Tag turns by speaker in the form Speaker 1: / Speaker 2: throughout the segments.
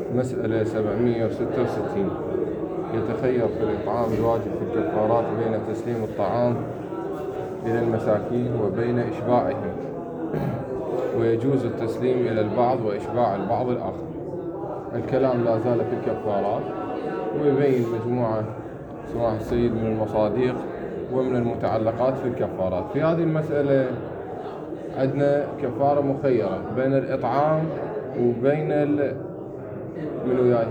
Speaker 1: مسألة 766. يتخير في الإطعام الواجب في الكفارات بين تسليم الطعام إلى المساكين وبين إشباعهم، ويجوز التسليم إلى البعض وإشباع البعض الآخر. الكلام لا زال في الكفارات، ويبين مجموعة سماحة السيد من المصادق ومن المتعلقات في الكفارات. في هذه المسألة عندنا كفارة مخيرة بين الإطعام وبين من وياي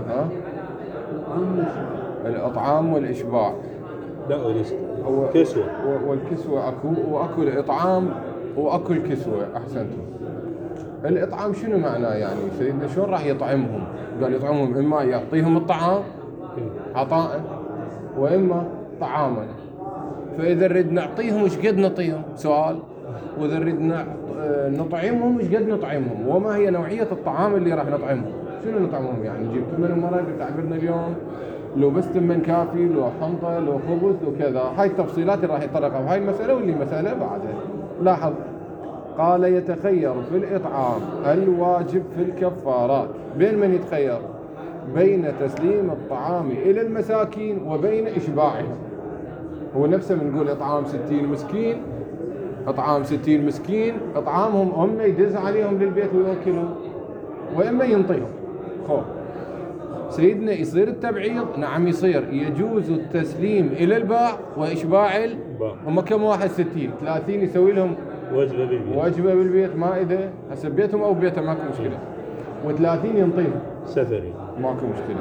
Speaker 1: الإطعام والإشباع.
Speaker 2: لا كسوة
Speaker 1: والكسوة وأكو الإطعام وأكو الكسوة. أحسنتم. الإطعام شنو معناه يعني سيدنا؟ شلون راح يطعمهم؟ قال يطعمهم إما يعطيهم الطعام عطاء وإما طعاما. فإذا نريد نعطيهم وش قد نعطيهم؟ سؤال. وإذا نريد نطعمهم وش قد نطعمهم؟ وما هي نوعية الطعام اللي راح نطعمهم؟ شنو نطعمهم يعني؟ جبت من مرة بتعبيرنا اليوم لو بس من كافي، لو حنطة، لو خبز، لو كذا. هاي التفصيلات اللي راح يطرقها بهاي المسألة واللي مسألة بعدها. لاحظ، قال يتخير في الإطعام الواجب في الكفارات بين من يتخير؟ بين تسليم الطعام إلى المساكين وبين إشباعهم. هو نفسه بنقول إطعام 60 مسكين، إطعام 60 مسكين إطعامهم هم يدز عليهم للبيت ويوكلهم، وإما ينطيهم. خوف سيدنا يصير التبعيض؟ نعم يصير. يجوز التسليم إلى الباع وإشباع هم كم واحد؟ 60 30 يسوي لهم وجبة بالبيت، ما إذا حسب بيتهم أو بيته ماكو مشكلة، و30 ينطيهم
Speaker 2: سفري ماكو
Speaker 1: مشكلة.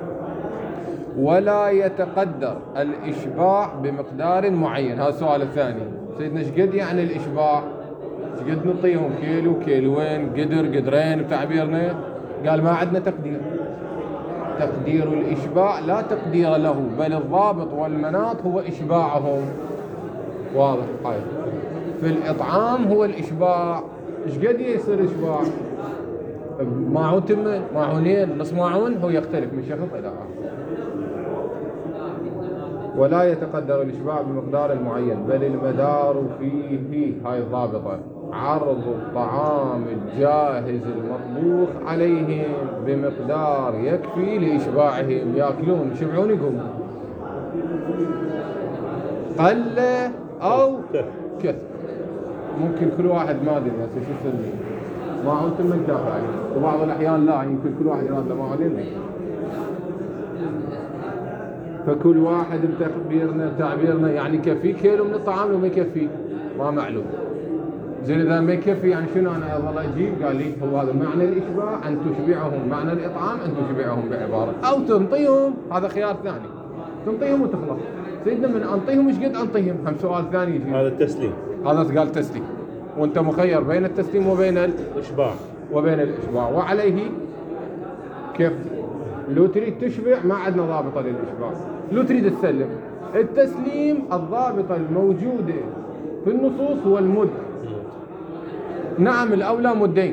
Speaker 1: ولا يتقدر الإشباع بمقدار معين. هذا السؤال الثاني. سيدنا ايش قد يعني الإشباع؟ ايش قد نعطيهم؟ كيلو، كيلوين، قدرين بتعبيرنا؟ قال ما عندنا تقدير. تقدير الإشباع لا تقدير له، بل الضابط والمناط هو إشباعهم. واضح؟ هاي في الإطعام هو الإشباع. ايش قد يصير إشباع؟ ماعون تمه، ماعونين، نص ماعون، هو يختلف من شخص إلى آخر. ولا يتقدر الإشباع بمقدار معين، بل المدار فيه هاي الضابطة عرض الطعام الجاهز المطبوخ عليهم بمقدار يكفي لإشباعهم. يأكلون يشبعون يقومون، قل أو كثر. ممكن كل واحد ما أدري بس شو يسمي ما عودت من كافي عليه، وبعض الأحيان لا، يمكن كل واحد يراد له ما عليه. فكل واحد بتعبيرنا يعني كفي كيلو من الطعام وما يكفي ما معلوم. زين إذا ما يكفي يعني شنو؟ أنا أظل أجيب. قال لي هو هذا معنى الإشباع، أن تشبعهم. معنى الإطعام أن تشبعهم بعبارة، أو تنطيهم. هذا خيار ثاني، تنطيهم وتخلص. سيدنا من أنطيهم إيش قد أنطيهم؟ هم سؤال ثاني يجي.
Speaker 2: هذا التسليم.
Speaker 1: هذا قال تسليم، وأنت مخير بين التسليم وبين الإشباع. وعليه كيف؟ لو تريد تشبع ما عندنا ضابطة للإشباع، لو تريد تسلم. التسليم الضابطة الموجودة في النصوص هو المد. نعم الأولى مدين،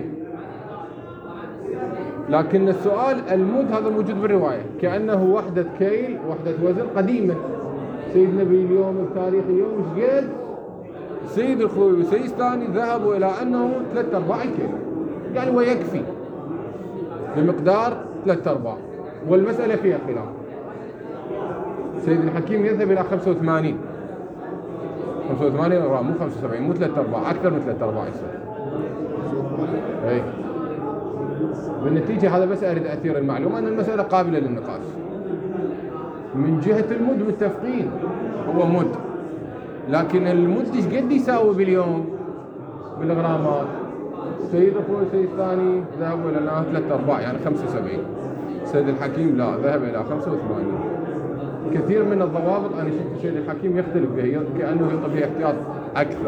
Speaker 1: لكن السؤال المد هذا موجود بالرواية كأنه وحدة كيل، وحدة وزن قديمة. سيدنا اليوم بتاريخ اليوم ايش قد؟ سيد الخوي وسيد الثاني ذهبوا إلى أنه 3/4 كيلو، يعني ويكفي بمقدار 3/4. والمسألة فيها خلاف. سيد الحكيم يذهب إلى 85 غرام، مو 75، مو 3/4، أكثر من 3/4 يصير. أي بالنتيجة هذا بس أريد أثير المعلومة أن المسألة قابلة للنقاش. من جهة المد متفقين هو مد، لكن المد ايش قد يساوي باليوم بالغرامات؟ سيد أخوي سيد الثاني ذهبوا إلى 3/4 يعني 75. سيد الحكيم لا، ذهب إلى 85. كثير من الضوابط أنا شفت سيد الحكيم يختلف بها، كأنه يعطي فيها احتياط أكثر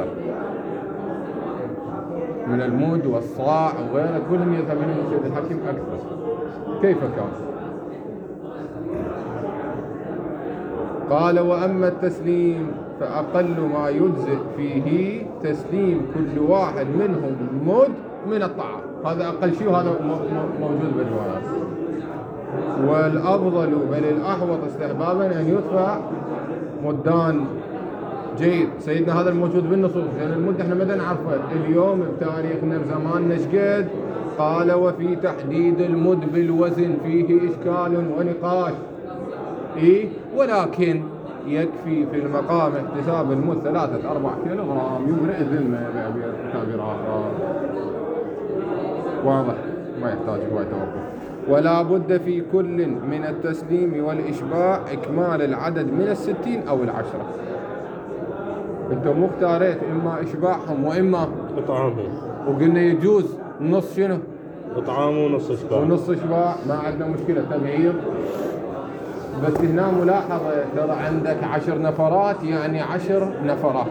Speaker 1: من المود والصاع وغيره، كلهم يذهبون إلى سيد الحكيم أكثر. كيف كان؟ قال وأما التسليم فأقل ما يجزئ فيه تسليم كل واحد منهم مد من الطعام. هذا أقل شيء، وهذا موجود بالروايات. والأفضل بل الأحوط استحبابا أن يدفع مدان. جيد سيدنا، هذا الموجود بالنصوص. يعني المد احنا مدى نعرفه اليوم بتاريخنا بزماننا ايش قد؟ قال وفي تحديد المد بالوزن فيه إشكال ونقاش. ولكن يكفي في المقام احتساب المد 3-4 كيلوغرام يبرئ الذمة بتعبير آخر. واضح، ما يحتاج هواي توقف. ولا بد في كل من التسليم والإشباع إكمال العدد من 60 أو 10. انتم مختاريت إما إشباعهم وإما
Speaker 2: إطعامهم،
Speaker 1: وقلنا يجوز نص شنو؟
Speaker 2: إطعام ونص إشباع.
Speaker 1: ونص إشباع ما عندنا مشكلة تغيير. بس هنا ملاحظة، ترى عندك 10 نفرات يعني 10 نفرات.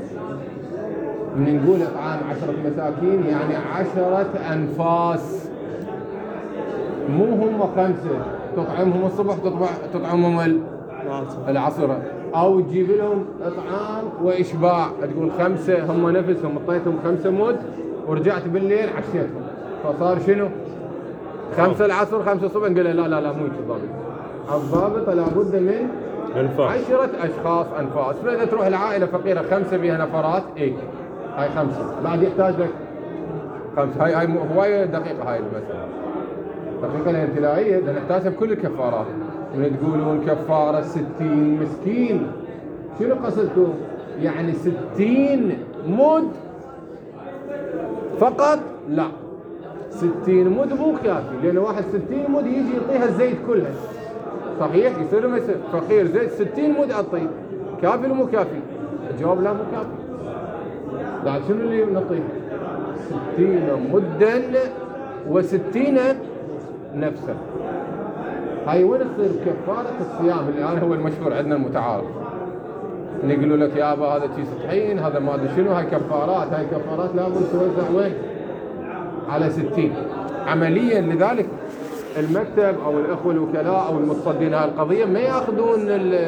Speaker 1: من نقول إطعام 10 مساكين يعني 10 أنفاس، مو هم 5 تطعمهم الصبح تطعمهم العصر، أو تجيب لهم إطعام وإشباع تقول 5 هم نفسهم اعطيتهم 5 مد ورجعت بالليل عشيتهم، فصار شنو؟ 5 العصر 5 الصبح. نقول لا مو الضابط. الضابط لابد من 10 أشخاص أنفاس. فإذا تروح العائلة فقيرة 5 بها نفرات هاي 5، بعد يحتاج لك 5. هاي هواية دقيقة هاي المسألة، دقيقة الانتلائية نحتاجها بكل الكفارات. من تقولون كفارة 60 مسكين، شنو قصدكم؟ يعني 60 مد فقط؟ لا، 60 مد مو كافي، لأن واحد 60 مد يجي يعطيها الزيت كلها. صحيح يصير مثل فقير زيت 60 مد أعطيه، كافي ولا مو كافي؟ الجواب لا، مو كافي. بعد شنو اللي نعطيه؟ 60 مدا و60 نفسا. هاي وين تصير كفارة الصيام اللي الآن هو المشهور عندنا المتعارف. نقولوا لك يابا هذا كيس طحين، هذا ما ادري شنو، هاي كفارات. هاي كفارات لابد توزع وين؟ على 60 عمليا. لذلك المكتب او الاخوه الوكلاء او المتصدين هاي القضيه ما ياخذون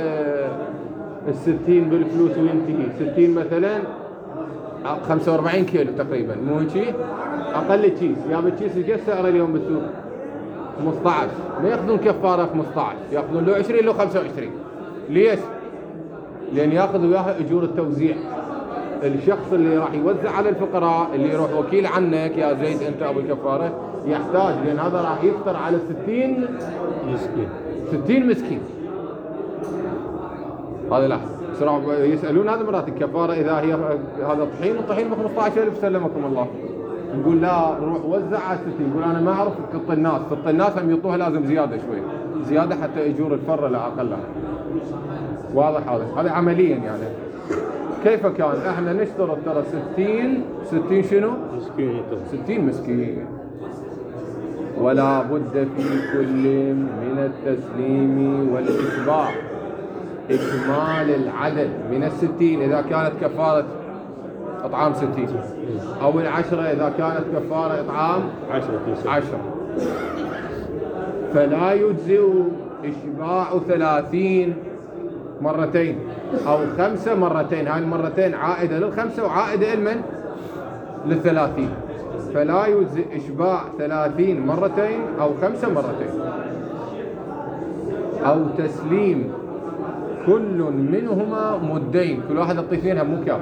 Speaker 1: ال60 بالفلوس وينتهي. 60 مثلا 45 كيلو تقريبا، مو هيك؟ اقل كيس، يابا الكيس ايش سعره اليوم بالسوق؟ 15. ما ياخذون كفاره 15، ياخذون له 20 له 25. ليش؟ لان ياخذوا وياها اجور التوزيع. الشخص اللي راح يوزع على الفقراء اللي يروح وكيل عنك يا زيد انت ابو الكفاره يحتاج، لان هذا راح يفطر على 60 مسكين. 60 مسكين هذا لا يسالون هذا مرات الكفاره اذا هي هذا طحين، الطحين ب 15,000 سلمكم الله. نقول لا نروح وزع على 60. يقول انا ما اعرف قط الناس، قط الناس هم يعطوها لازم زياده شوي، زياده حتى اجور الفره لا اقلها. واضح هذا عمليا يعني كيف كان. احنا نشترط ترى 60 شنو؟
Speaker 2: مسكين.
Speaker 1: 60 مسكين. ولا بد في كل من التسليم والإشباع إكمال العدد من 60 إذا كانت كفارة إطعام 60، أو 10 إذا كانت كفارة إطعام 10. فلا يجزئ إشباع 30 مرتين أو 5 مرتين. هاي المرتين عائدة لل5 وعائدة لمن؟ لل30. فلا يجزئ إشباع 30 مرتين أو 5 مرتين، أو تسليم كل منهما مدين، كل واحد الطيفينها مو كافي.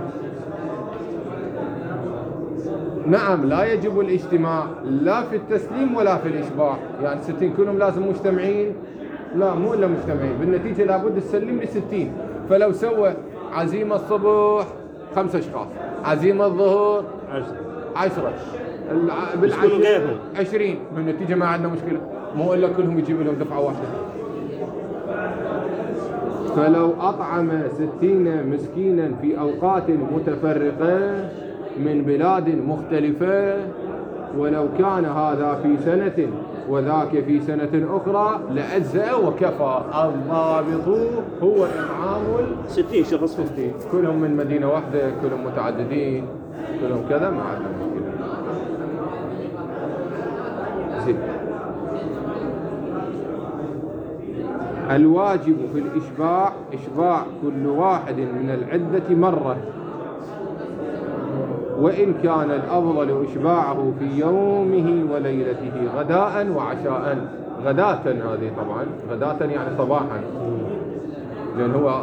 Speaker 1: نعم لا يجب الاجتماع لا في التسليم ولا في الإشباع، يعني 60 كلهم لازم مجتمعين؟ لا مو إلا مجتمعين، بالنتيجة لابد تسلم لي 60. فلو سوى عزيمة الصبح 5 أشخاص، عزيمة الظهر 10، بالعشر 20، بالنتيجة ما عندنا مشكلة، مو إلا كلهم يجيب لهم دفعة واحدة. فلو أطعم 60 مسكينا في أوقات متفرقة من بلاد مختلفة، ولو كان هذا في سنة وذاك في سنة أخرى لأجزأ وكفى. الضابط هو إطعام
Speaker 2: 60 شخص،
Speaker 1: 60 كلهم من مدينة واحدة، كلهم متعددين، كلهم كذا، ما عندنا مشكلة. زين. الواجب في الإشباع إشباع كل واحد من العدة مرة، وإن كان الأفضل إشباعه في يومه وليلته غداء وعشاء. غداة هذه طبعا، غداة يعني صباحا، لأن هو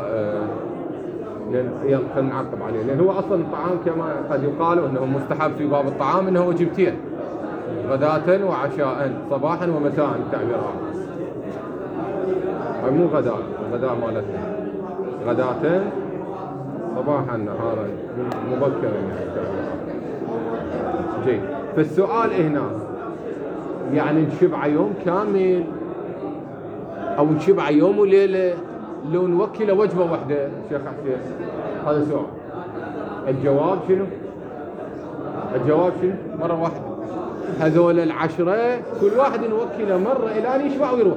Speaker 1: خلينا نعقب عليه، لأن هو أصلا الطعام كما قد يقال أنه مستحب في باب الطعام أنه وجبتين. غداة وعشاء، صباحا ومساء التعبير هذا. هاي مو غداء، الغداء مالتنا غداة صباحا نهارا مبكرا يعني التعبير هذا. جيد. فالسؤال هنا يعني نشبع يوم كامل او نشبع يوم وليله لو نوكل وجبه واحده شيخ حسين؟ هذا سؤال. الجواب شنو؟ الجواب شنو؟ مره واحده. هذول العشرة كل واحد نوكله مرة إلى أن يشبع ويروح.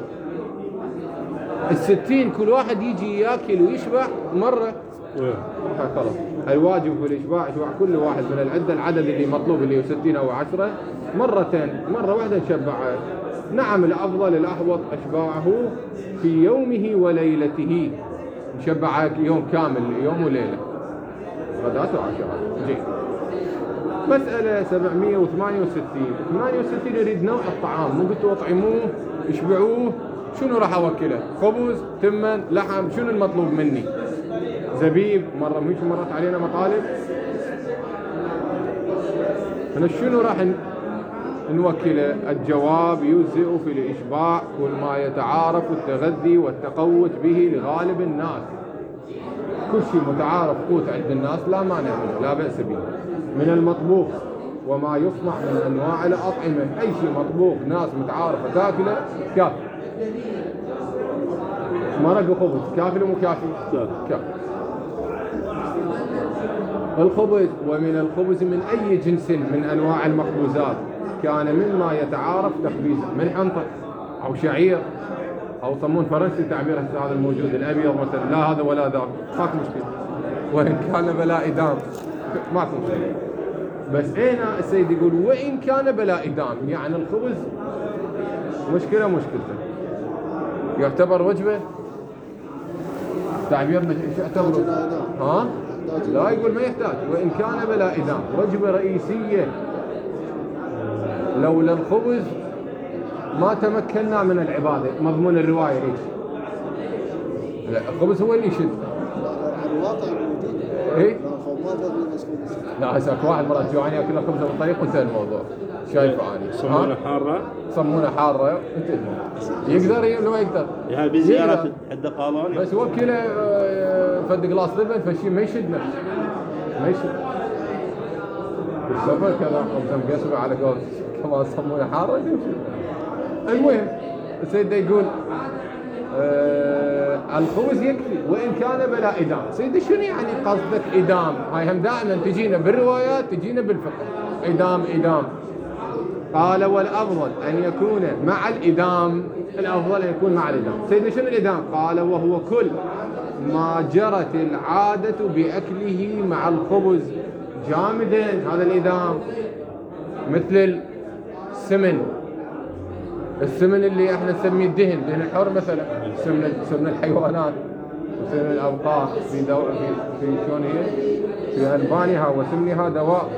Speaker 1: 60 كل واحد يجي ياكل ويشبع مرة. خلاص الواجب في الإشباع يشبع كل واحد من العدة العدد اللي مطلوب اللي هو 60 أو 10 مرتين، مرة واحدة نشبعه. نعم الأفضل الأحوط إشباعه في يومه وليلته، نشبعه يوم كامل يوم وليلة غداة وعشاء. جيد. مسألة 768 يريد نوع الطعام، مو قلتوا اطعموه اشبعوه، شنو راح اوكله؟ خبز، تمن، لحم، شنو المطلوب مني؟ زبيب، مرة مش مرت علينا مطالب. أنا شنو راح نوكله؟ الجواب يجزئ في الإشباع كل ما يتعارف التغذي والتقوت به لغالب الناس. كل شيء متعارف قوت عند الناس لا مانع منه، لا بأس به. من المطبوخ وما يصنع من أنواع الأطعمة، أي شيء مطبوخ ناس متعارفة تاكله كافي. مرق وخبز كافي ولا مو كافي؟ كافي. الخبز، ومن الخبز من أي جنس من أنواع المخبوزات كان مما يتعارف تخبيزه، من حنطة أو شعير أو صمون فرنسي تعبير هذا الموجود الأبيض مثلا، لا هذا ولا ذاك ماكو مشكلة. وإن كان بلا إدام ماكو مشكلة. بس هنا السيد يقول وإن كان بلا إدام، يعني الخبز مشكلة مشكلته يعتبر وجبة. تعبيرنا ايش يعتبره؟ ها؟ لا يقول ما يحتاج. وإن كان بلا إدام وجبة رئيسية، لولا الخبز ما تمكنا من العبادة. مضمون الرواية ليش؟ لا الخبز هو اللي يشد.
Speaker 3: الواقع موجود.
Speaker 1: ايه؟
Speaker 3: لا
Speaker 1: هسه اكو واحد مرات جوعان ياكل خبز بالطريق وانتهى الموضوع. شايفه اني
Speaker 2: صمونه حاره.
Speaker 1: صمونه حاره يقدر لو ما يقدر
Speaker 2: هاي بزياره عند قالون
Speaker 1: بس وكله فد قلاص لبن فشي ما يشد نفسه، ما يشد بالسفر كذا خبز مقسمه على قول كمان صمونه حاره. المهم السيد يقول الخبز يكفي وإن كان بلا إدام. سيدي شنو يعني قصدك إدام؟ هاي هم دائما تجينا بالروايات تجينا بالفقه إدام إدام. قال والأفضل أن يكون مع الإدام، الأفضل أن يكون مع الإدام. سيدي شنو الإدام؟ قال وهو كل ما جرت العادة بأكله مع الخبز جامدا، هذا الإدام. مثل السمن، السمن اللي احنا نسميه الدهن، دهن الحر مثلا، سمن الحيوانات وسمن الابقار في شلون هي؟ في البانها وسمنها دواء.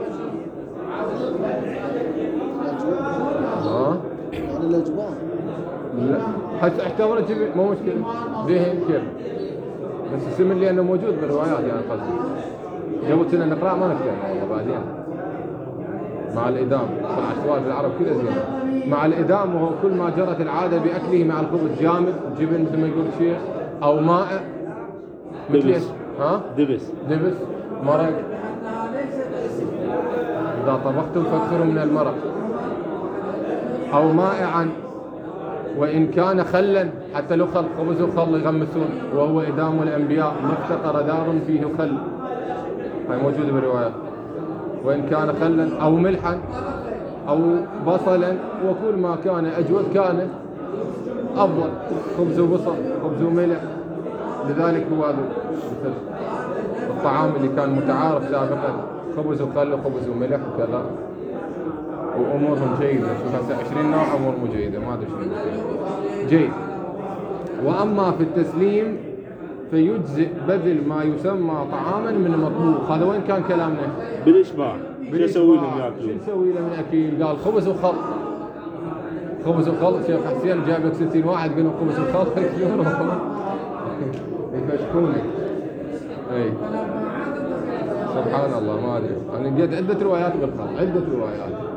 Speaker 3: يعني الاجبان.
Speaker 1: لا حتى اعتبره جبن مو مشكله، دهن كيف، بس السمن لانه موجود بالروايات يعني قصدي. قبل كنا نقرا ما نكتب والله بعدين. مع الإدام طلع السؤال بالعرب كذا زين. مع الإدام وهو كل ما جرت العادة بأكله مع الخبز جامد، جبن مثل ما يقول الشيخ، أو ماء
Speaker 2: دبس.
Speaker 1: ها؟ دبس مرق. إذا طبختم فاكثروا من المرق. أو مائعا، وإن كان خلا، حتى لو خل خبز وخل يغمسون، وهو إدام الأنبياء ما افتقر دار فيه خل. هاي موجودة بالروايات. وإن كان خلا أو ملحا أو بصلا، وكل ما كان أجود كان أفضل. خبز وبصل، خبز وملح. لذلك هو هذا الطعام اللي كان متعارف سابقا، خبز وخل وخبز وملح وكذا، وأمورهم جيدة. شوف هسه 20 نوع أمور جيدة، ما أدري شنو جيد. وأما في التسليم فيجزئ بذل ما يسمى طعاما من المطبوخ. هذا وين كان كلامنا؟
Speaker 2: بالإشباع. شو يسوي لهم ياكلون؟
Speaker 1: شو نسوي له من اكيل؟ قال خبز وخل. خبز وخل. شيخ حسين جايب لك 60 واحد قال لهم خبز وخل ياكلونه يفشكونك. اي سبحان الله ما ادري. انا لقيت عده روايات بالخل، عده روايات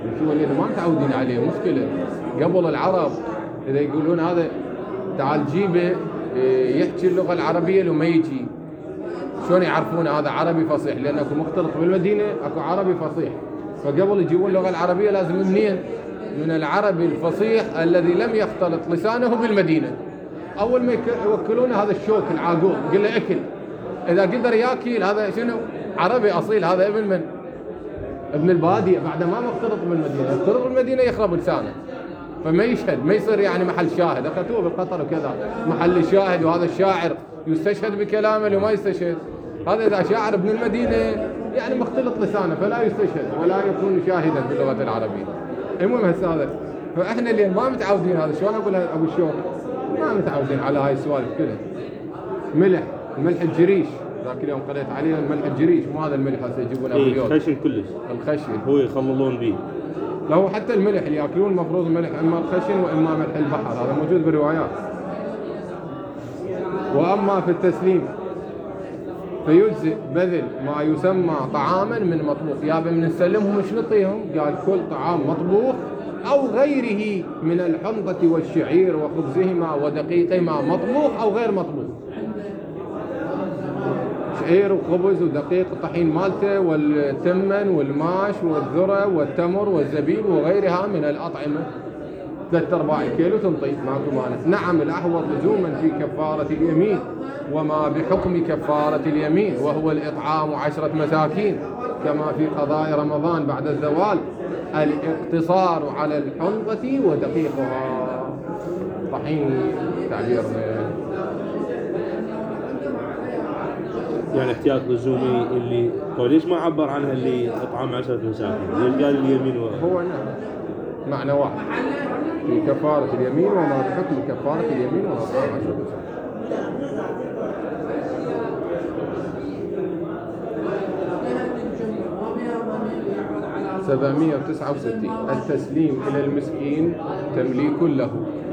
Speaker 1: شو اللي ما متعودين عليه مشكله. قبل العرب اذا يقولون هذا تعال جيبه يحكي اللغه العربيه لو ما يجي، شلون يعرفون هذا عربي فصيح؟ لان اكو مختلط بالمدينه اكو عربي فصيح، فقبل يجيبون اللغه العربيه لازم منين؟ من العربي الفصيح الذي لم يختلط لسانه بالمدينه. اول ما يوكلون هذا الشوك العاقوب يقول له اكل، اذا قدر ياكل هذا شنو؟ عربي اصيل، هذا ابن من؟ ابن الباديه، بعد ما مختلط بالمدينه، يختلط بالمدينه يخرب لسانه، فما يشهد، ما يصير يعني محل شاهد. اخذوه بالقطر وكذا محل الشاهد، وهذا الشاعر يستشهد بكلامه لو ما يستشهد. هذا اذا شاعر ابن المدينه يعني مختلط لسانه فلا يستشهد ولا يكون شاهدا باللغه العربيه. المهم هسه هذا، فاحنا اللي ما متعودين هذا، شلون اقول ابو الشوق؟ ما متعودين على هاي السوالف كلها. ملح، الملح الجريش، ذاك اليوم قريت عليه الملح الجريش، مو هذا الملح هسه يجيبونه باليوم.
Speaker 2: خشن كلش.
Speaker 1: الخشن
Speaker 2: هو يخملون به.
Speaker 1: لو حتى الملح اللي ياكلون المفروض الملح اما الخشن واما ملح البحر، هذا موجود بالروايات. واما في التسليم فيجزئ بذل ما يسمى طعاما من مطبوخ. يابا من نسلمهم ايش نعطيهم؟ قال كل طعام مطبوخ او غيره من الحنطة والشعير وخبزهما ودقيقهما، مطبوخ او غير مطبوخ. شعير وخبز ودقيق الطحين مالته والتمن والماش والذرة والتمر والزبيب وغيرها من الأطعمة، 3/4 الكيلو تنطي ماكو مانع. نعم الأحوط لزوما في كفارة اليمين وما بحكم كفارة اليمين، وهو الإطعام 10 مساكين كما في قضاء رمضان بعد الزوال، الاقتصار على الحنطة ودقيقها. طحين تعبيرنا
Speaker 2: يعني احتياط لزومي اللي ليش ما عبر عنها اللي اطعام 10 مساكين؟ ليش قال اليمين
Speaker 1: هو نعم معنى واحد في كفارة اليمين وما بحكم كفارة اليمين وإطعام 10 مساكين. – 769 التسليم إلى المسكين تمليك له.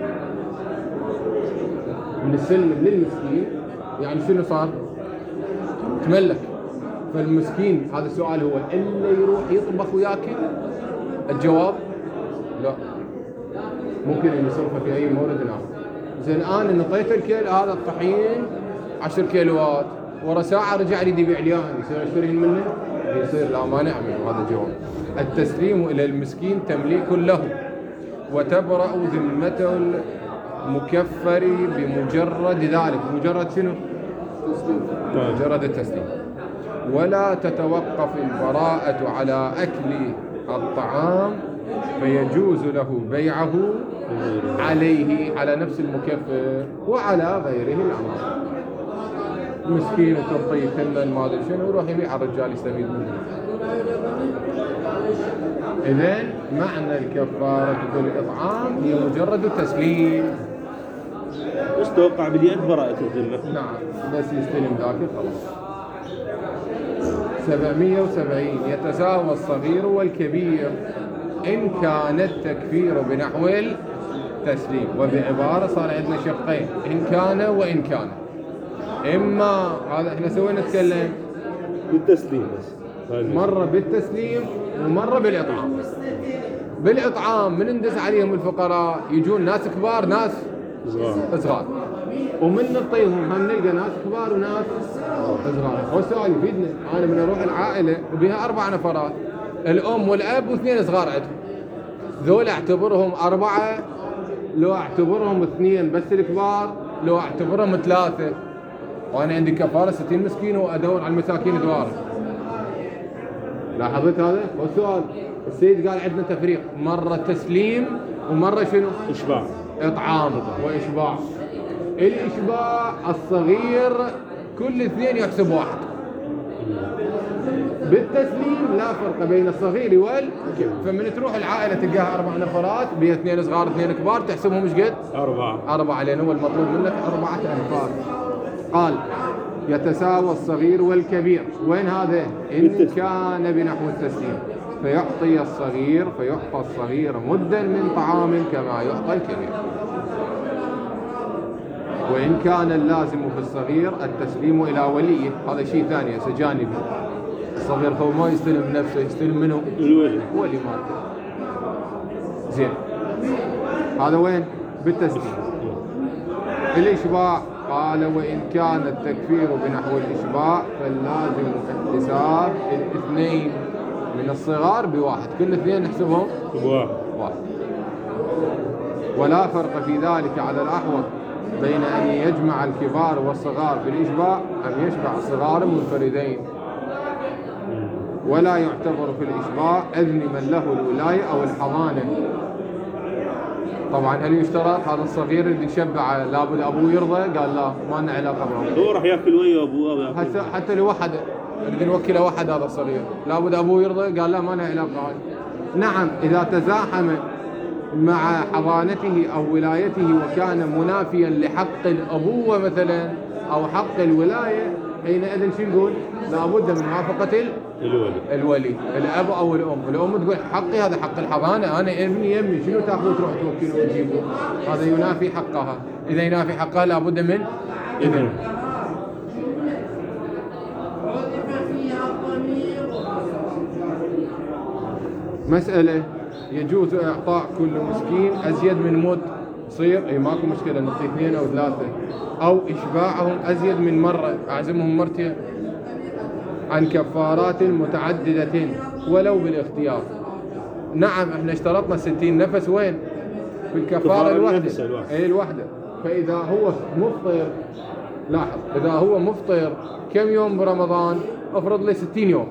Speaker 1: من السلم للمسكين يعني شنو صار؟ تملك. فالمسكين هذا السؤال هو إلا يروح يطبخ وياكل؟ الجواب لا، ممكن أن يصرفه في أي مورد آخر. زين الآن نطيت الكيل هذا الطحين 10 كيلوات، ورا ساعة رجع لي يبيع لي يصير اشترين منه؟ يصير لا مانع منه. هذا الجواب. التسليم إلى المسكين تمليك له، وتبرأ ذمة المكفر بمجرد ذلك. مجرد شنو؟ مجرد التسليم. ولا تتوقف البراءة على أكل الطعام فيجوز له بيعه عليه، على نفس المكفر وعلى غيره الأمر. مسكين وتعطيه تمن ما ادري شنو، يروح يبيع الرجال يستفيد منه. إذن معنى الكفارة بالإطعام هي مجرد التسليم.
Speaker 2: بس توقع باليد براءة الذمة.
Speaker 1: نعم بس يستلم ذاك خلاص. 770 يتساوى الصغير والكبير إن كان التكفير بنحو التسليم. وبعبارة صار عندنا شقين، إن كان وإن كان. إما هذا إحنا سوينا نتكلم
Speaker 2: بالتسليم بس،
Speaker 1: مرة بالتسليم ومرة بالإطعام. بالإطعام من ندس عليهم الفقراء يجون ناس كبار ناس صغار، ومن نعطيهم هم نلقى ناس كبار وناس صغار. هو السؤال يفيدنا. أنا من أروح العائلة وبها 4 نفرات، الأم والأب و2 صغار عندهم، ذول أعتبرهم 4 لو أعتبرهم 2 بس الكبار لو أعتبرهم 3، وأنا عندي كفارة 60 مسكين وأدور على المساكين دوارهم. لاحظت هذا؟ والسؤال السيد قال عندنا تفريق، مرة تسليم ومرة شنو؟
Speaker 2: إشباع.
Speaker 1: إطعام وإشباع. الإشباع الصغير كل 2 يحسب 1. بالتسليم لا فرق بين الصغير والكبير. فمن تروح العائلة تلقاها 4 نفرات بها 2 صغار 2 كبار، تحسبهم ايش قد؟ 4 لأنه هو المطلوب منك 4 أنفار. قال يتساوى الصغير والكبير. وين هذا؟ إن كان بنحو التسليم فيعطي الصغير مدا من طعام كما يعطى الكبير. وإن كان اللازم في الصغير التسليم إلى وليه، هذا شيء ثاني جانبي. الصغير هو ما يستلم نفسه، يستلم منه؟
Speaker 2: الولي.
Speaker 1: ولي مالته. زين هذا وين؟ بالتسليم. الإشباع قال وإن كان التكفير بنحو الإشباع فاللازم احتساب الاثنين من الصغار بواحد، كل اثنين نحسبهم بواحد. ولا فرق في ذلك على الأحوط بين أن يجمع الكبار والصغار في الإشباع أم يشبع الصغار منفردين. ولا يعتبر في الإشباع إذن من له الولاية أو الحضانة. طبعا هل يشترط هذا الصغير اللي شبع لابد أبوه يرضى؟ قال لا، ما لنا علاقة معه،
Speaker 2: هو راح ياكل ويا أبوه أو ياكل
Speaker 1: حتى لوحد نقدر نوكله واحد هذا الصغير، لابد أبوه يرضى؟ قال لا، ما لنا علاقة. نعم إذا تزاحم مع حضانته أو ولايته وكان منافيا لحق الأبوة مثلا أو حق الولاية، حينئذ شو نقول؟ لابد من موافقة الولي، الأب أو الأم. الأم تقول حقي هذا حق الحضانة، أنا ابني يمي، شنو تأخذ تروح توكله وتجيبه؟ هذا ينافي حقها. إذا ينافي حقها لابد من إذن. مسألة يجوز إعطاء كل مسكين أزيد من مد، يصير أي ماكو مشكلة نعطي 2 أو 3، أو إشباعهم أزيد من مرة، أعزمهم مرتين عن كفارات متعددة ولو بالاختيار. نعم احنا اشترطنا 60 نفس وين؟ في الكفارة الواحدة. اي الواحدة. فإذا هو مفطر، لاحظ، إذا هو مفطر كم يوم برمضان؟ افرض لي 60 يوم،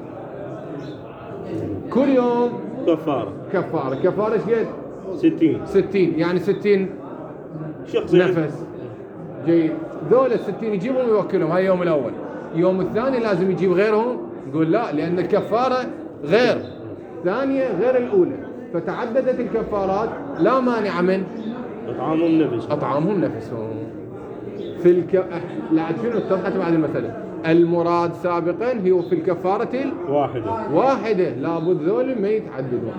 Speaker 1: كل يوم كفارة ايش قد؟ 60 يعني 60 نفس. جيد، ذول ال60 يجيبهم ويوكلهم، هاي اليوم الأول. يوم الثاني لازم يجيب غيرهم؟ نقول لا، لأن الكفارة غير ثانية غير الأولى، فتعددت الكفارات، لا مانع من أطعامهم نفسهم. في لا شنو اتضحت بعد المسألة. المراد سابقا هو في الكفارة الواحدة، لابد ذول ما يتعددون.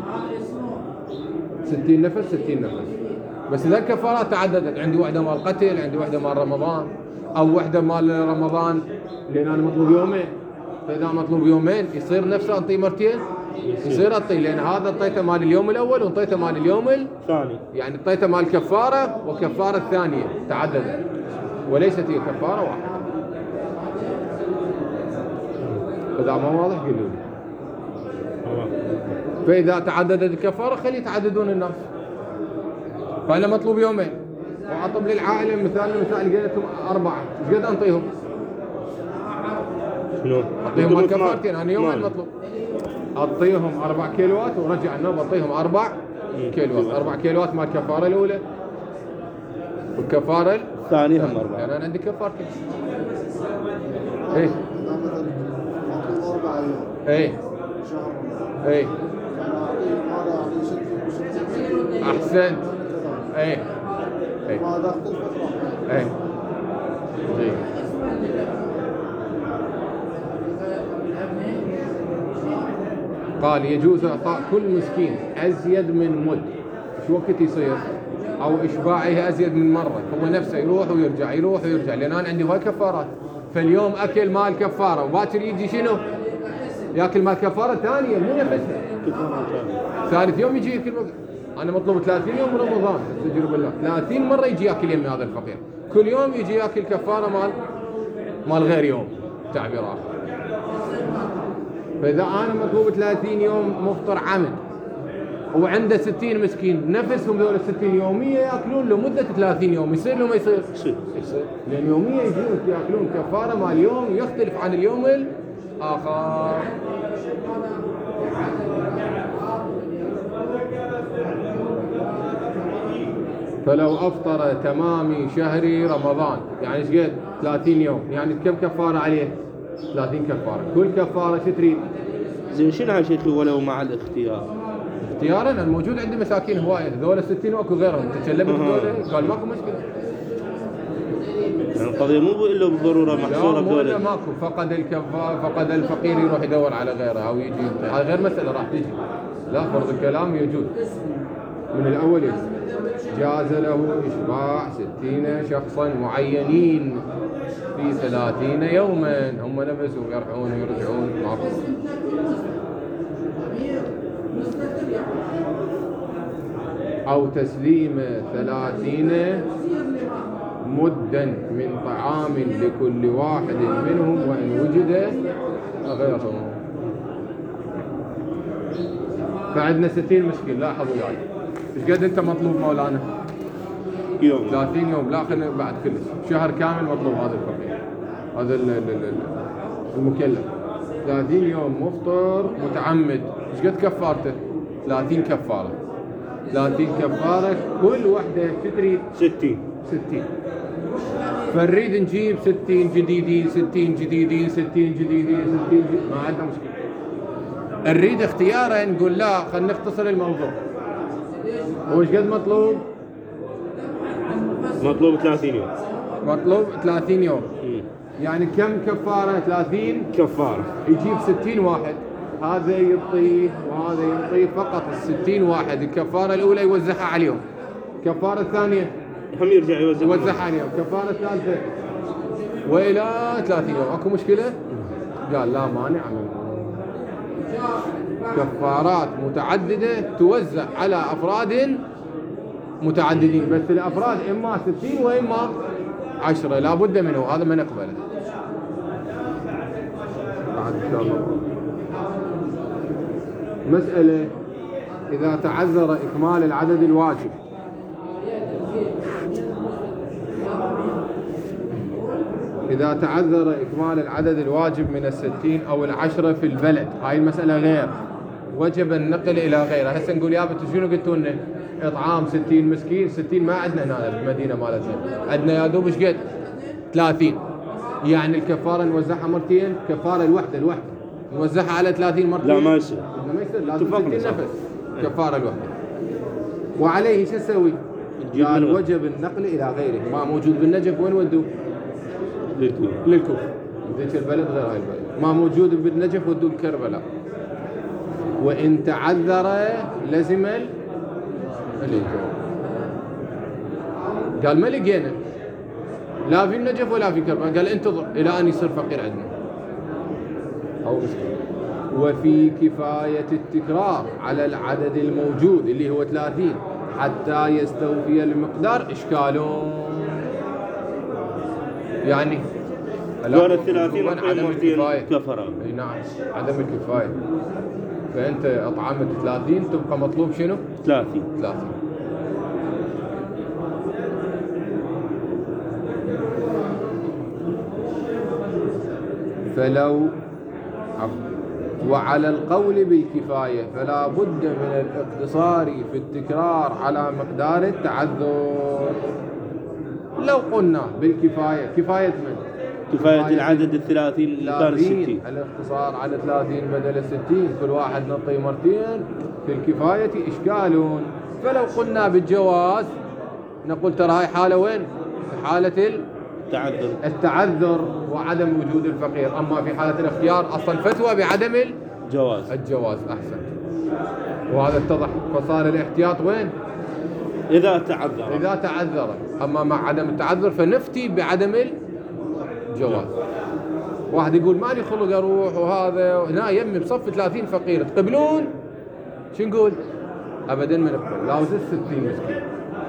Speaker 1: 60 نفس 60 نفس. بس إذا الكفارات تعددت، عندي واحدة مال قتل، عندي واحدة مال رمضان، أو واحدة مال رمضان لأن أنا مطلوب يومين، فإذا مطلوب يومين يصير نفسه أنطي مرتين، يصير أنطي، لأن هذا أنطيته مال اليوم الأول وأنطيته مال اليوم الثاني، يعني أنطيته مال كفارة وكفارة الثانية تعددت، وليست هي كفارة واحدة. إذا ما واضح قولوا لي. فإذا تعددت الكفارة خلي يتعددون الناس. فأنا مطلوب يومين وأعطب للعائلة مثال لقيتهم 4، ايش قد أنطيهم؟
Speaker 2: شنو؟
Speaker 1: أعطيهم مال كفارتين، أنا يومين مطلوب. أعطيهم 4 كيلوات ورجع النوم أعطيهم 4 كيلوات، 4 كيلوات مال الكفارة الأولى والكفارة
Speaker 2: الثانية هم 4.
Speaker 1: يعني أنا عندي كفارتين. إيه؟
Speaker 3: مطلوب 4 أيام.
Speaker 1: إيه؟
Speaker 3: شهر.
Speaker 1: إيه؟
Speaker 3: أنا
Speaker 1: أحسنت. إيه؟ إيه؟
Speaker 3: ما دخلت الفترة.
Speaker 1: إيه؟ جيد. قال يجوز إعطاء كل مسكين أزيد من مد. شو وقت يصير؟ أو إشباعه أزيد من مرة، هو نفسه يروح ويرجع يروح ويرجع، لأن أنا عندي هاي كفارات. فاليوم أكل مال كفارة وباكر يجي شنو؟ يأكل مال كفارة ثانية مو نفسها. ثالث يوم يجي يأكل. أنا مطلوب 30 يوم رمضان، استجير بالله 30 مرة يجي يأكل يمي هذا الفقير، كل يوم يجي يأكل كفارة مال غير يوم، تعبير آخر. فإذا أنا مطلوب 30 يوم مفطر عمد وعنده 60 مسكين، نفسهم ذول 60 يومية يأكلون لمدة 30 يوم، يصير له ما يصير؟ يصير، لأن يومية يجون يأكلون كفارة مال يوم يختلف عن اليوم الآخر. فلو أفطر تمام شهر رمضان، يعني ايش قد؟ 30 يوم، يعني كم كفارة عليه؟ 30 كفارة، كل كفارة شو تريد؟
Speaker 2: زين شنو يا شيخي ولو مع الاختيار؟
Speaker 1: اختيارا الموجود عندي مساكين هواية، ذول 60 واكو غيرهم، تكلمت ذول قال ماكو مشكلة.
Speaker 2: يعني القضية مو إلا بالضرورة محصورة
Speaker 1: بذول. لا ماكو، فقد الفقير يروح يدور على غيره أو يجي، هذا غير مسألة راح تجي. لا، فرض الكلام يجوز من الأول يجوز. جاز له إشباع 60 شخصا معينين في 30 يوما، هم نفسهم يرحون ويرجعون ماكو. أو تسليم 30 مدا من طعام لكل واحد منهم وإن وجد غيرهم. فعندنا 60 مسكين. لاحظوا يعني ايش قد انت مطلوب مولانا؟
Speaker 2: يوم
Speaker 1: 30 يوم. لا خلينا بعد كلش شهر كامل مطلوب هذا الفقير، هذا المكلف. 30 يوم مفطر متعمد. ايش قد كفارته؟ 30 كفاره. 30 كفاره كل وحده تدري
Speaker 2: 60.
Speaker 1: 60. فنريد نجيب 60 جديدين 60 جديدين 60 جديدين 60 جديدين. ما عندنا مشكله. نريد اختيارا نقول لا خلينا نختصر الموضوع. هو ايش قد مطلوب؟
Speaker 2: مطلوب 30 يوم.
Speaker 1: مطلوب 30 يوم. يعني كم كفاره؟ 30
Speaker 2: كفارة.
Speaker 1: يجيب 60 واحد. هذا يعطيه وهذا يعطيه فقط ال 60 واحد. الكفاره الاولى يوزعها عليهم. الكفاره الثانيه
Speaker 2: هم يرجع
Speaker 1: يوزعها عليهم. الكفاره الثالثه والى 30 يوم. اكو مشكله؟ قال لا مانع منه. كفارات متعدده توزع على افراد متعددين، بس الافراد اما 60 واما 10. لا بد منه. هذا ما نقبله. بعد ان شاء الله مسألة إذا تعذر إكمال العدد الواجب. إذا تعذر إكمال العدد الواجب من 60 أو 10 في البلد، هاي المسألة غير، وجب النقل إلى غيره. هسه نقول يا بنت شنو قلتوا لنا؟ إطعام 60 مسكين. 60 ما عندنا هنا بالمدينة مالتنا، عندنا يا دوب ايش قد؟ 30. يعني الكفارة نوزعها مرتين. كفارة الوحدة نوزعها على 30 مرتين.
Speaker 2: لا ما يصير.
Speaker 1: ما يصير. لازم 60 نفس كفارة الوحدة. وعليه شو نسوي؟ قال وجب النقل إلى غيره. ما موجود بالنجف وين ودوه؟ للكوفة. ذيك البلد غير هاي البلد. ما موجود بالنجف ودوه لكربلاء. وإن تعذر لزم الإجابة. قال ما لقينا لا في النجف ولا في كربلاء. قال انتظر إلى أن يصير فقير عندنا أو مسكين. وفي كفاية التكرار على العدد الموجود اللي هو 30 حتى يستوفي المقدار إشكال. يعني
Speaker 2: دور 30
Speaker 1: عدم الكفاية.
Speaker 2: كفرة.
Speaker 1: اي نعم عدم الكفاية. فأنت أطعمت 30 تبقى مطلوب شنو؟
Speaker 2: 30.
Speaker 1: فلو وعلى القول بالكفاية فلا بد من الاقتصار في التكرار على مقدار التعذر. لو قلنا بالكفاية، كفاية من؟
Speaker 2: كفاية العدد 30 اللي كان 60.
Speaker 1: الاقتصار على 30 بدل 60 كل واحد نعطيه مرتين. في الكفاية إشكال. فلو قلنا بالجواز نقول ترى هاي حالة وين؟ في حالة التعذر وعدم وجود الفقير. أما في حالة الاختيار أصلا فتوى بعدم الجواز. أحسن. وهذا اتضح. فصار الاحتياط وين؟
Speaker 2: إذا
Speaker 1: تعذر. أما مع عدم التعذر فنفتي بعدم الجواز. واحد يقول مالي خلق أروح وهذا هنا يمي بصف 30 فقير تقبلون؟ شو نقول؟ أبدا ما نقبل. لازم 60 مسكين.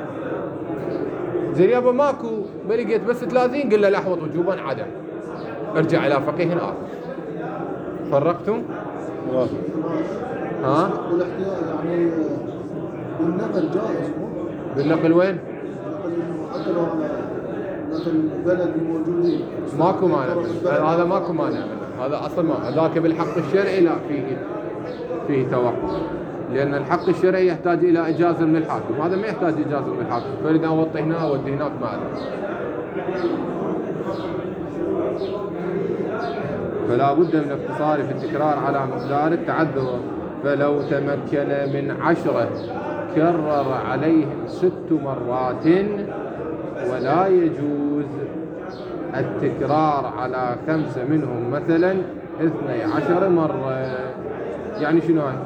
Speaker 1: زين يابا ماكو بلقيت بس 30. قل له لحظة وجوبا عدم. ارجع إلى فقيه آخر. فرقتم؟ ها؟
Speaker 3: والاحتياط يعني بالنقل جائز مو؟
Speaker 1: بالنقل وين؟
Speaker 3: حتى لو مثل البلد الموجودين
Speaker 1: ماكو مانع. هذا ماكو مانع. هذا أصلا ما ذاك بالحق الشرعي لا فيه توقف. لأن الحق الشرعي يحتاج إلى إجازة من الحاكم. هذا ما يحتاج إجازة من الحاكم. فإذا أوطي هنا أودي هناك ما أدري. فلا بد من الاقتصار في التكرار على مقدار التعذر. فلو تمكن من 10 كرر عليهم 6 مرات. ولا يجوز التكرار على 5 منهم مثلا 12 مرة. يعني شنو هاي؟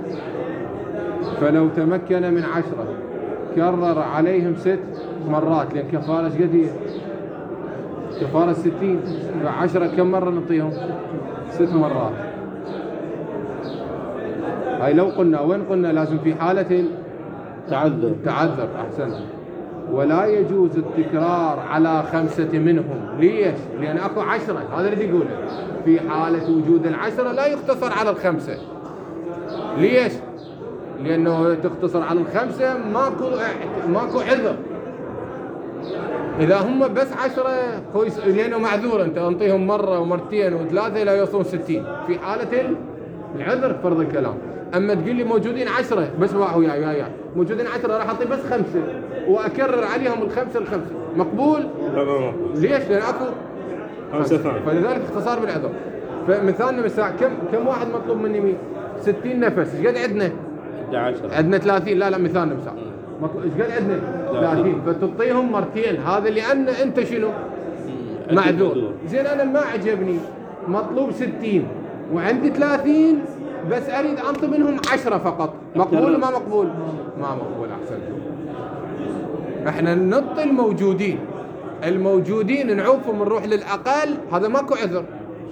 Speaker 1: فلو تمكن من 10 كرر عليهم 6 مرات. لأن كفارة ايش قد هي؟ كفارة 60. ف10 كم مرة نعطيهم؟ 6 مرات. هاي لو قلنا وين قلنا لازم في حالة تعذر أحسنت. ولا يجوز التكرار على 5 منهم. ليش؟ لأن أكو 10. هذا اللي يقوله في حالة وجود 10 لا يقتصر على 5. ليش؟ لأنه تقتصر على 5 ماكو عذر. إذا هم بس 10 كويس، لأنه معذور، أنت أنطيهم مرة ومرتين وثلاثة لا يوصلون 60 في حالة العذر فرض الكلام. أما تقول لي موجودين 10 بس واحد يا موجودين 10 راح أعطي بس 5 وأكرر عليهم الخمسة مقبول؟
Speaker 2: لا ما مقبول.
Speaker 1: ليش؟ لأن أكو
Speaker 2: 5 ثانية.
Speaker 1: فلذلك اختصار بالعذر. فمثالنا مساء كم واحد مطلوب مني 100 60 نفس. ايش قد عندنا؟
Speaker 2: 11
Speaker 1: عندنا 30. لا مثالنا مساء ايش قد عندنا؟ 30. فتعطيهم مرتين. هذا لأن أنت شنو؟ معذور. زين أنا ما عجبني مطلوب 60 وعندي 30 بس أريد أنطي منهم 10 فقط. مقبول ولا ما مقبول؟ ما مقبول. أحسنتم. احنا نعطي الموجودين نعوفهم نروح للأقل. هذا ماكو عذر.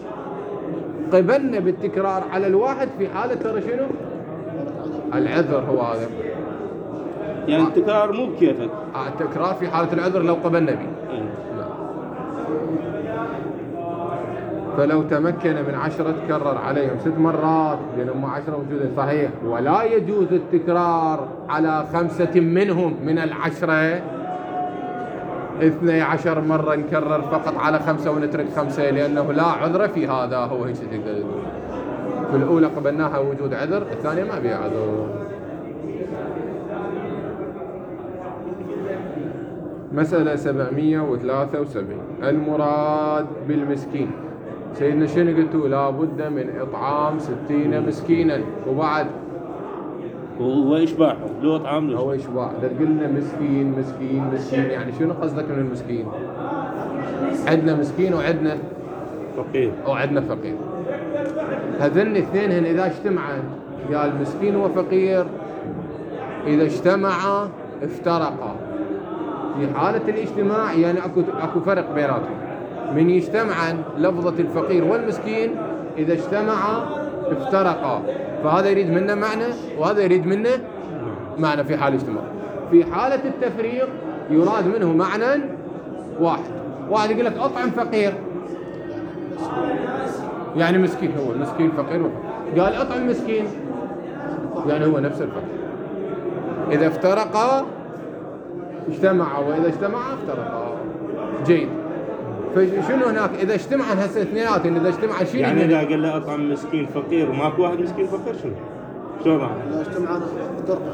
Speaker 1: قبلنا بالتكرار على الواحد في حالة ترى شنو؟ العذر هو هذا.
Speaker 2: يعني التكرار مو بكيفك.
Speaker 1: التكرار في حالة العذر لو قبلنا به. فلو تمكن من 10 تكرر عليهم 6 مرات لأنهم 10 موجودين صحيح. ولا يجوز التكرار على 5 منهم من 10. 12 مرة نكرر فقط على 5 ونترك 5 لأنه لا عذر في هذا. هو هيك تقدر تقول. في الأولى قبلناها وجود عذر، الثانية ما بيها عذر. مسألة 773. المراد بالمسكين. سيدنا شنو قلتوا؟ لا بد من إطعام 60 مسكينا. وبعد
Speaker 2: هو إشباعهم لو إطعام
Speaker 1: هو إشباع. لا تقول لنا مسكين يعني شنو قصدك من المسكين؟ عندنا مسكين وعندنا فقير. هذين الاثنين إذا اجتمعا قال مسكين وفقير إذا اجتمعا افترقا. في حالة الاجتماع يعني اكو فرق بيناتهم. من يجتمعا لفظة الفقير والمسكين إذا اجتمعا افترقا. فهذا يريد منه معنى وهذا يريد منه معنى في حال الاجتماع. في حالة التفريق يراد منه معنى واحد يقول لك أطعم فقير يعني مسكين. هو المسكين فقير قال أطعم مسكين يعني هو نفس الفقير. إذا افترقا اجتمعا وإذا اجتمعا افترقا. جيد. فشنو هناك إذا اجتمعا هسه اثنيناتهم إذا اجتمعا شيء
Speaker 2: يعني إذا قال له أطعم مسكين فقير وماكو واحد مسكين فقير شلون راح؟
Speaker 3: إذا اجتمعا افترقا.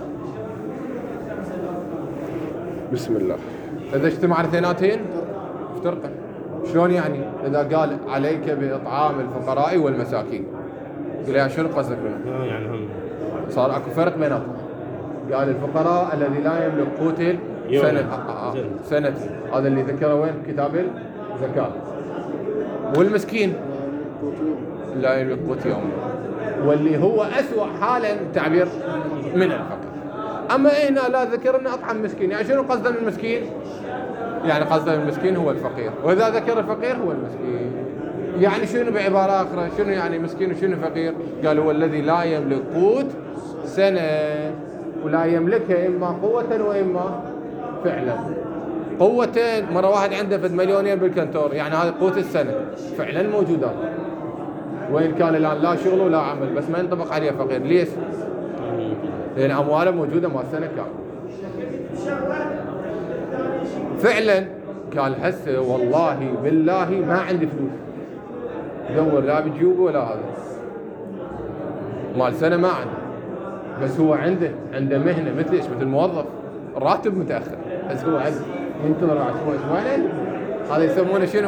Speaker 1: بسم الله. إذا اجتمعا اثنيناتين افترقا. شلون يعني؟ إذا قال عليك بإطعام الفقراء والمساكين قال يا شنو قصدك منه؟
Speaker 2: يعني هم
Speaker 1: صار اكو فرق بيناتهم. قال الفقراء الذي لا يملك قوت سنة هذا اللي ذكره وين كتاب الزكاة. والمسكين لا يملك قوت يوم واللي هو أسوأ حالا تعبير من الفقر. أما هنا لا ذكرنا أطعم مسكين. يعني شنو قصده من المسكين؟ يعني قصده من المسكين هو الفقير. وإذا ذكر الفقير هو المسكين. يعني شنو بعبارة أخرى شنو يعني مسكين وشنو فقير؟ قال هو الذي لا يملك قوت سنة ولا يملكها إما قوة وإما فعلا. قوتين مرة واحد عنده فد مليونين بالكنتور يعني هذه قوت السنة فعلا موجودة. وإن كان الآن لا شغل ولا عمل بس ما ينطبق عليه فقير. ليش؟ لأن أمواله موجودة مال سنة كاملة. فعلا قال هسه والله بالله ما عندي فلوس دور لا بجيوبه ولا هذا مال سنة ما عنده. بس هو عنده مهنة مثل ايش؟ مثل موظف الراتب متأخر بس هو عنده ينتظر اسبوعين. هذا يسمونه شنو؟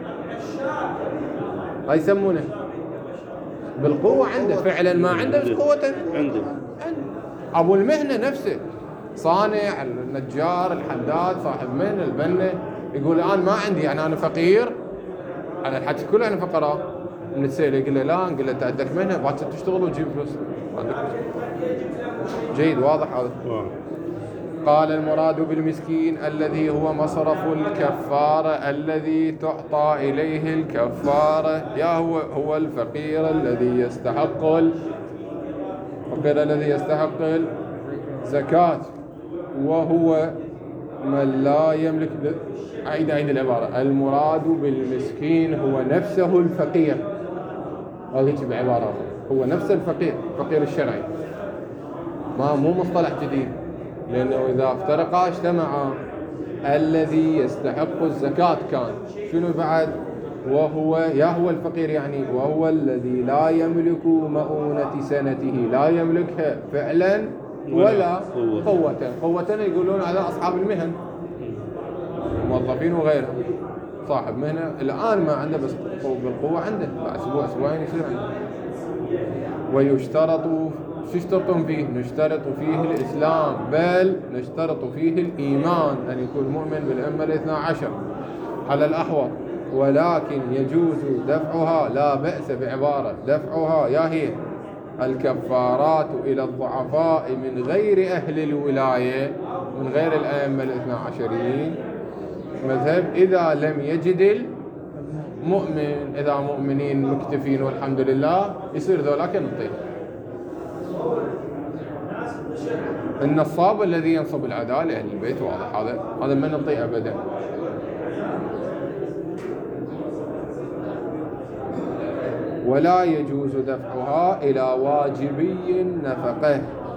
Speaker 1: هاي يسمونه بالقوة عنده فعلا ما عنده بس قوة
Speaker 2: عنده.
Speaker 1: أبو المهنة نفسه صانع النجار الحداد صاحب مهنة البنة يقول الآن ما عندي يعني أنا فقير. أنا الحكي كله أنا فقراء. نتسأله يقول له لا نقول له أنت عندك مهنة باكر تشتغل وتجيب فلوس عندك فلوس. جيد واضح هذا. قال المراد بالمسكين الذي هو مصرف الكفارة الذي تعطى إليه الكفارة. يا هو الفقير الذي يستحق الزكاة وهو من لا يملك. أعيد العبارة. المراد بالمسكين هو نفسه الفقير. هذه بعبارة أخرى، هو نفس الفقير، الفقير الشرعي، مو مصطلح جديد، لأنه إذا افترقا اجتمعا. الذي يستحق الزكاة كان شنو بعد؟ وهو هو الفقير يعني، وهو الذي لا يملك مؤونة سنته، لا يملكها فعلا ولا قوة. يقولون على أصحاب المهن، موظفين وغيرهم. صاحب مهنة الآن ما عنده، بس بالقوة عنده، بعد أسبوع أسبوعين يصير عنده. ويشترط، شو يشترطون فيه؟ نشترط فيه الإسلام، بل نشترط فيه الإيمان، أن يكون مؤمن بالأمة الاثنا عشر على الأحوط. ولكن يجوز دفعها، لا بأس بعبارة دفعها، يا هي الكفارات إلى الضعفاء من غير أهل الولاية، من غير الأئمة الاثنا عشريين مذهب، إذا لم يجد المؤمن. إذا مؤمنين مكتفين والحمد لله، يصير ذولاك نعطيه. النصاب الذي ينصب العداء لأهل البيت، واضح هذا ما نعطيه أبدا. ولا يجوز دفعها إلى واجبي النفقة،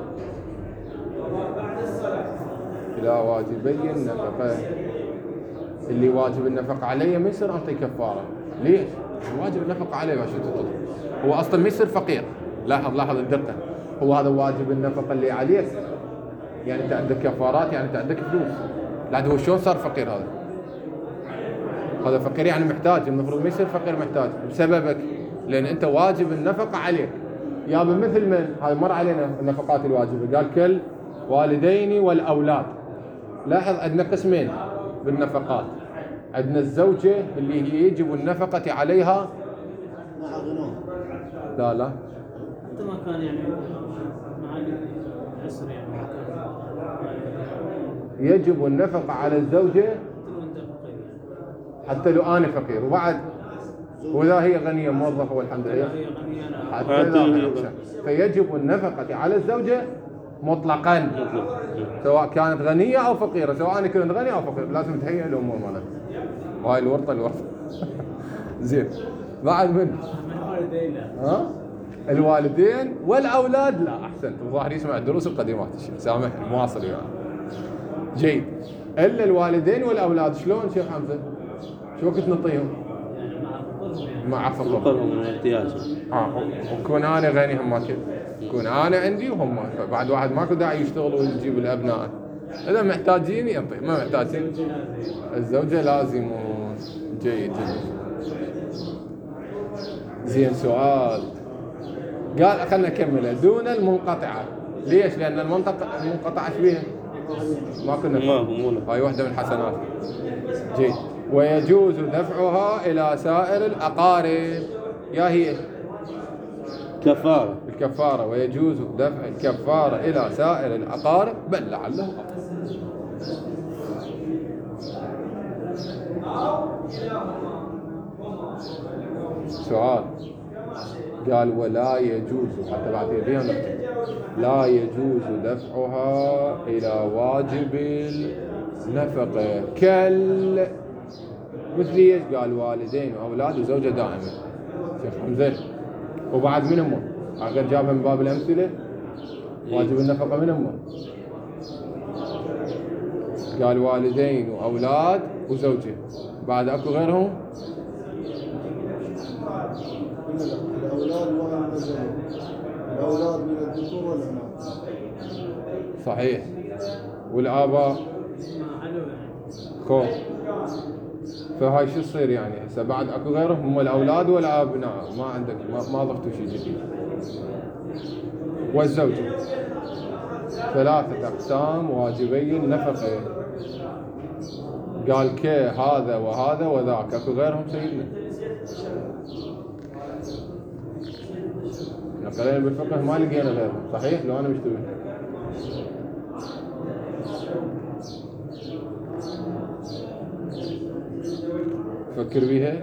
Speaker 1: إلى واجبي النفقة. اللي واجب النفقة عليه ما يصير أعطي كفارة. ليش؟ واجب النفقة عليه عشان تطلع، هو أصلا ما يصير فقير. لاحظ الدقة، هو هذا واجب النفقة اللي عليك، يعني أنت عندك كفارات، يعني أنت عندك فلوس. لا هو شلون صار فقير؟ هذا فقير يعني محتاج. المفروض ما يصير فقير محتاج بسببك، لأن أنت واجب النفقة عليك. يابا مثل من هاي مر علينا النفقات الواجبة، قال كل والدين والأولاد. لاحظ عندنا قسمين بالنفقات، عندنا الزوجة اللي هي يجب النفقة عليها
Speaker 3: مع غناه.
Speaker 1: لا
Speaker 4: حتى ما كان يعني مع العسر يعني
Speaker 1: يجب النفقة على الزوجة حتى لو أنا فقير، وبعد وإذا هي غنية موظفة والحمد لله حتى إذا فيجب النفقة على الزوجة مطلقا، سواء كانت غنية أو فقيرة، سواء أنا كنت غني أو فقير، لازم تهيئ الأمور مالها. وهاي الورطة زين. بعد من الوالدين والأولاد. لا أحسنت، الظاهر يسمع الدروس القديمات الشيخ، سامحني مواصل يعني. جيد. إلا الوالدين والأولاد شلون شيخ حمزة؟ شو وقت نعطيهم؟ مع فقرهم
Speaker 2: من احتياجهم.
Speaker 1: وكون أنا غني هم كذا، كون أنا عندي وهم، فبعد واحد ماكو داعي يشتغل ويجيب الأبناء. إذا محتاجين يعطي، ما محتاجين الزوجة لازمون. جيد زين. سؤال قال خلنا نكمله. دون المنقطعة، ليش؟ لأن المنقطعة شبيها ما كنا هاي واحدة من الحسنات. جيد. ويجوز دفعها إلى سائر الأقارب، يا هي الكفارة. ويجوز دفع الكفارة إلى سائر الأقارب، بل لعله أفضل. سؤال قال ولا يجوز، حتى بعد فيها نقطة، لا يجوز دفعها إلى واجب النفقة مثل ايش؟ قال والدين واولاد وزوجة دائمة. شيخ حمزة وبعد من امه؟ غير جابها من باب الامثلة. واجب النفقة من امه، قال والدين واولاد وزوجة، بعد اكو غيرهم؟
Speaker 3: الأولاد وهم الزوج، الأولاد من الذكور والإناث.
Speaker 1: صحيح. والآباء خوف. فهاي شو تصير يعني هسه؟ بعد اكو غيرهم هم الاولاد والابناء، ما عندك ما ضفتوا شيء جديد. والزوجة 3 أقسام واجبي النفقة. قال كي هذا وهذا وذاك، اكو غيرهم سيدنا؟ نقلنا بالفقه ما لقينا غيرهم، صحيح؟ لو انا مشتبه. فكر بيها.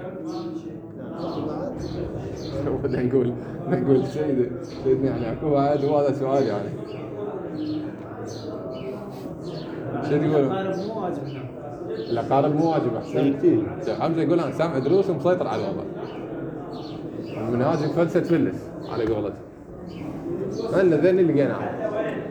Speaker 1: بدنا نقول سيدنا يعني اكو بعد، وهذا سؤال يعني يقولون؟
Speaker 4: الأقارب مو واجب هنا.
Speaker 1: الأقارب مو واجب أحسن.
Speaker 2: كثير.
Speaker 1: شيخ حمزة يقول أنا سامع دروس ومسيطر على الوضع. المنهاج فلسة تفلس على قولته. أنا ذني اللي لقيناه.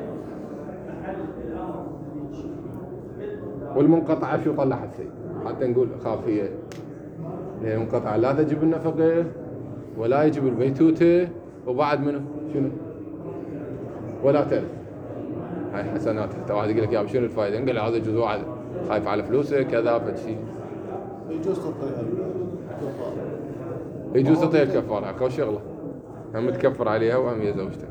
Speaker 1: والمنقطعة شو طلع السيد حتى نقول خافية، لأن المنقطعة لا تجب النفقة ولا يجب البيتوتة وبعد منه شنو؟ ولا تلف. هاي حسنات. حتى واحد يقول لك يا شنو الفائدة؟ نقول له هذا جزء واحد خايف على فلوسه كذا فشي.
Speaker 3: يجوز تطيها الكفارة.
Speaker 1: يجوز تعطيها الكفارة اكو شغله هم تكفر عليها وهم هي زوجتك.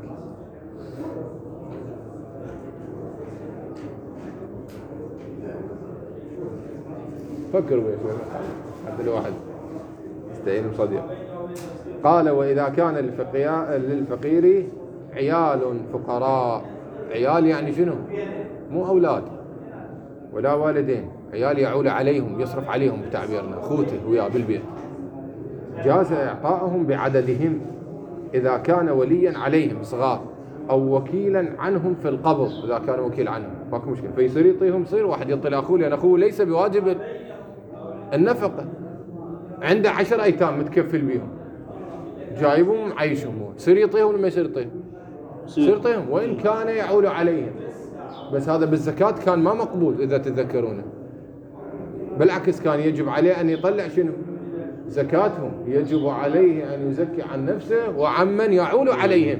Speaker 1: فكروا يا شباب حتى الواحد يستعين بصديق. قال وإذا كان للفقير عيال فقراء. عيال يعني شنو؟ مو أولاد ولا والدين، عيال يعول عليهم يصرف عليهم بتعبيرنا، أخوته وياه بالبيت. جاز إعطائهم بعددهم إذا كان وليا عليهم صغار أو وكيلا عنهم في القبض. إذا كان وكيل عنهم ماكو مشكلة، فيصير يعطيهم. يصير واحد يعطي لأخوه لأن أخوه ليس بواجب النفقة، عنده 10 أيتام متكفل بيهم جايبهم معيشهم، يصير يعطيهم ولا ما يصير يعطيهم؟ يصير يعطيهم وإن كان يعول عليهم. بس هذا بالزكاة كان ما مقبول إذا تتذكرونه، بالعكس كان يجب عليه أن يطلع شنو؟ زكاتهم. يجب عليه أن يزكي عن نفسه وعمن يعول عليهم.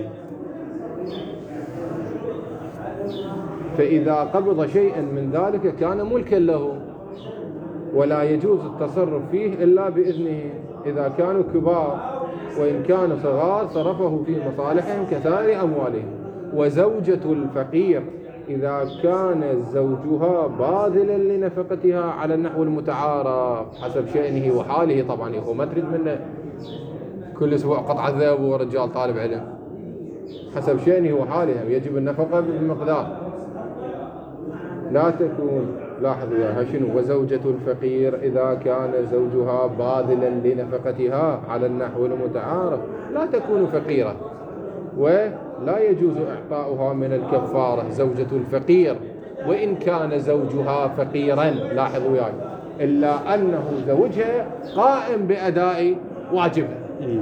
Speaker 1: فإذا قبض شيئا من ذلك كان ملكا له ولا يجوز التصرف فيه إلا بإذنه. إذا كانوا كبار وإن كانوا صغار صرفه في مصالحهم كسائر أموالهم. وزوجة الفقير إذا كان زوجها باذلا لنفقتها على النحو المتعارف حسب شأنه وحاله. طبعا هو ما تريد منه كل أسبوع قطعة ذهب ورجال طالب علم، حسب شأنه وحاله يجب النفقة بمقدار. لا تكون، لاحظوا يا شنو، وزوجة الفقير إذا كان زوجها باذلا لنفقتها على النحو المتعارف لا تكون فقيرة ولا يجوز إعطاؤها من الكفارة. زوجة الفقير وإن كان زوجها فقيرا، لاحظوا ياي، إلا أنه زوجها قائم بأداء واجبه،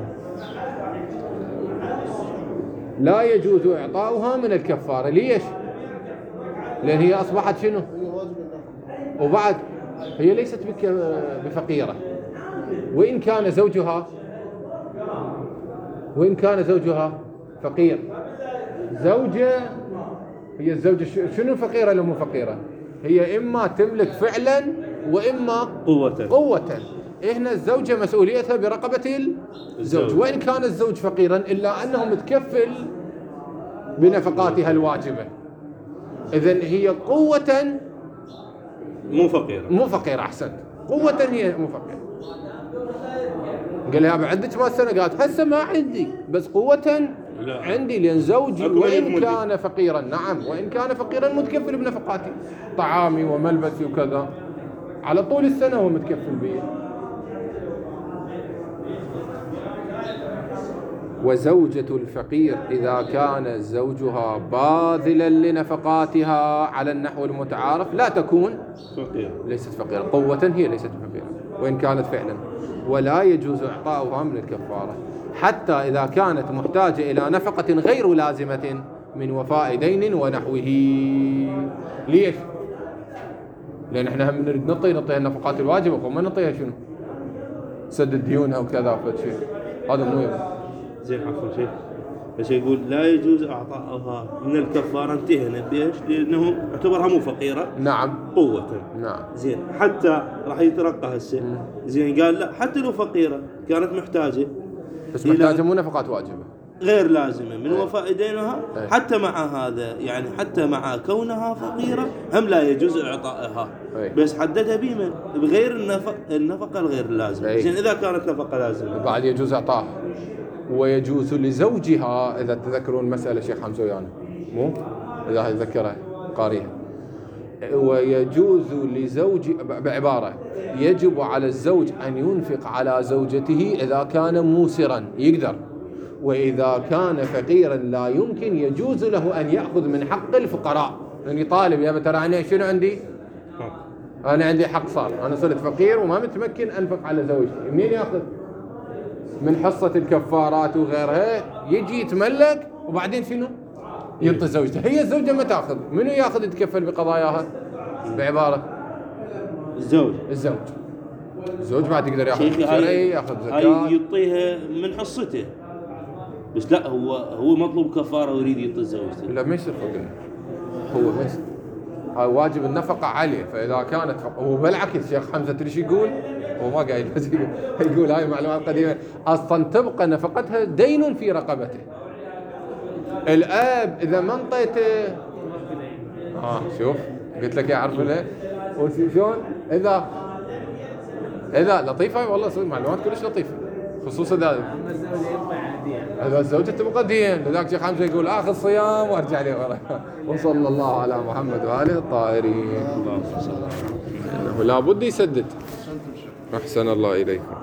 Speaker 1: لا يجوز إعطاؤها من الكفارة. ليش؟ لأن هي أصبحت شنو؟
Speaker 3: هي واجب النفقة.
Speaker 1: وبعد هي ليست بفقيرة. وإن كان زوجها فقير. زوجة هي الزوجة شنو فقيرة ولا مو فقيرة؟ هي إما تملك فعلا وإما قوة. هنا الزوجة مسؤوليتها برقبة الزوج. وإن كان الزوج فقيرا إلا أنه متكفل بنفقاتها الواجبة. إذن هي قوة
Speaker 2: مو فقيرة.
Speaker 1: أحسنت، قوة هي مو فقيرة. قال لها بعدك ما السنة؟ قالت هسه ما عندي، بس قوة
Speaker 2: لا.
Speaker 1: عندي لأن زوجي وإن كان فقيرا، نعم وإن كان فقيرا متكفل بنفقاتي، طعامي وملبسي وكذا على طول السنة هو متكفل بي. وزوجة الفقير إذا كان زوجها باذلا لنفقاتها على النحو المتعارف لا تكون
Speaker 2: فقيرة،
Speaker 1: ليست فقيرة، قوة هي ليست فقيرة وإن كانت فعلا. ولا يجوز إعطاؤها من الكفارة حتى إذا كانت محتاجة إلى نفقة غير لازمة من وفاء دين ونحوه. ليش؟ لأن احنا هم نريد نعطيها النفقات الواجبة وما نعطيها شنو؟ سدد ديونها وكذا فشيء، هذا مو يبقى.
Speaker 2: زين عفوا شيخ، بس يقول لا يجوز اعطائها من الكفاره. انتهينا بيش؟ لانه اعتبرها مو فقيره.
Speaker 1: نعم
Speaker 2: قوة.
Speaker 1: نعم.
Speaker 2: زين حتى راح يترقى هسه. زين قال لا، حتى لو فقيره كانت محتاجه،
Speaker 1: بس محتاجه مو نفقات واجبه
Speaker 2: غير لازمه من وفاء دينها. حتى مع هذا يعني حتى مع كونها فقيره هم لا يجوز اعطائها. بس حددها بما بغير النفقه الغير اللازمه. زين اذا كانت نفقه لازمه
Speaker 1: بعد يجوز اعطاها. ويجوز لزوجها، إذا تذكرون مسألة شيخ حمزة ويانا مو إذا تذكرها قاريها. ويجوز لزوج بعبارة يجب على الزوج أن ينفق على زوجته إذا كان موسرا يقدر، وإذا كان فقيرا لا يمكن يجوز له أن يأخذ من حق الفقراء. لاني طالب يا ترى انا شنو عندي؟ انا عندي حق صار، انا صرت فقير وما متمكن انفق على زوجتي، منين ياخذ؟ من حصة الكفارات وغيرها، يجي يتملك وبعدين شنو؟ ينطي زوجته. هي الزوجة ما تاخذ، منو ياخذ يتكفل بقضاياها؟ بعبارة الزوج ما تقدر ياخذ شرعي، ياخذ زكاة،
Speaker 2: هاي يعطيها من حصته، بس لا هو مطلوب كفارة ويريد يعطي زوجته.
Speaker 1: لا ما يصير فقير، هو ما يصير، هاي واجب النفقة عليه. فإذا كانت هو بالعكس شيخ حمزة تدري شو يقول؟ هو ما قايل بس يقول هاي معلومات قديمة، أصلا تبقى نفقتها دين في رقبته. الآب إذا ما انطيته شوف قلت لك يعرف له وشون إذا لطيفة والله صدق معلومات كلش لطيفة، خصوصا إذا الزوجة تبقى دين. لذلك شيخ حمزة يقول آخذ صيام وارجع لي ورا. وصلى الله على محمد وآله الطاهرين. لابد يسدد. أحسن الله إليكم.